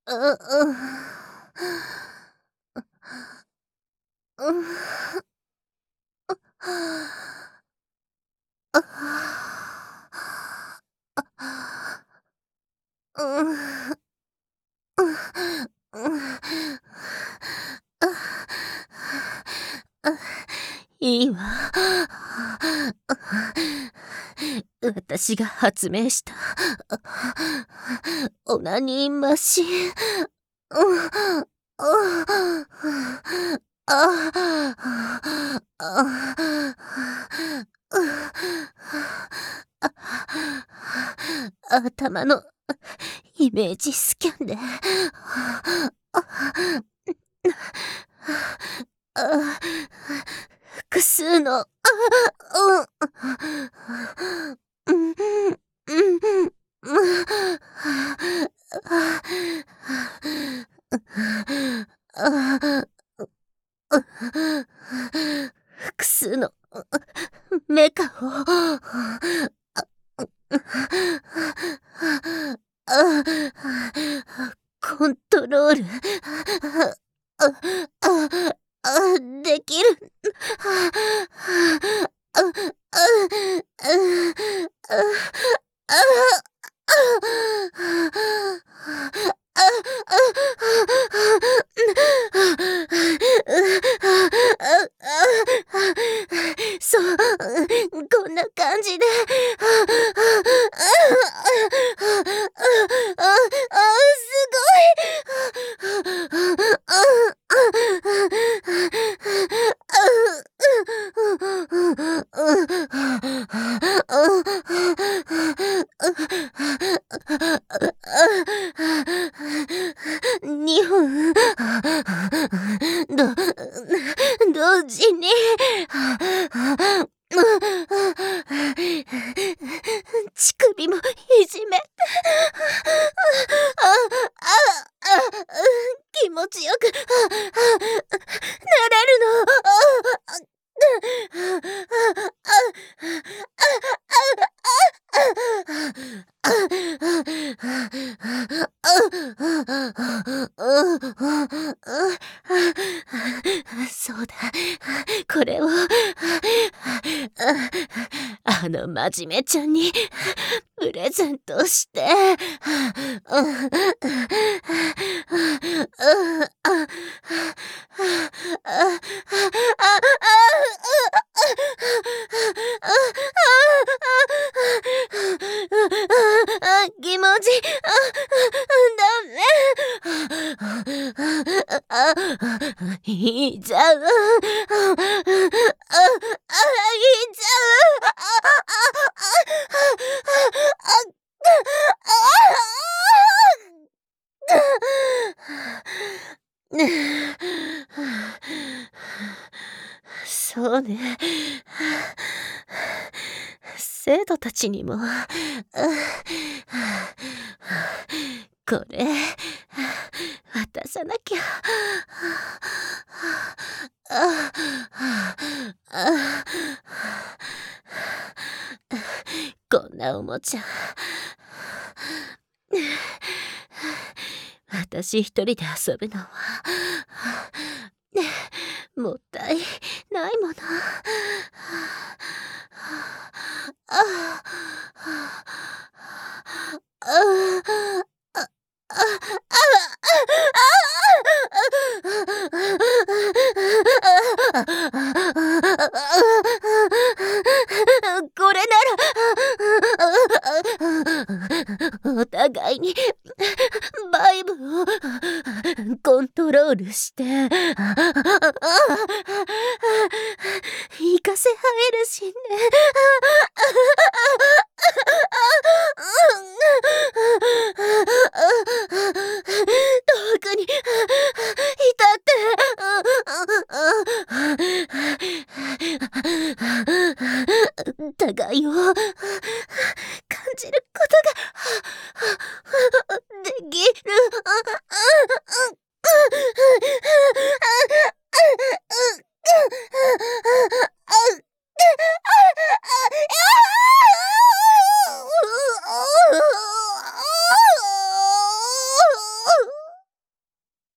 いいわ。私が発明したオナニーマシン。頭のイメージスキャンで複数の複数のメカをコントロールできる。そう、こんな感じで。すごい。2本同時に乳首もいじめて気持ちよくなれるの。そうだ、これを真面目ちゃんにプレゼントして。気持ち、ダメ。いいじゃん。いいじゃん。そうね。生徒たちにもこれ渡さなきゃ。こんなおもちゃ私一人で遊ぶのはもったいないもの。これならお互いにバイブをコントロールして行かせ合えるしね。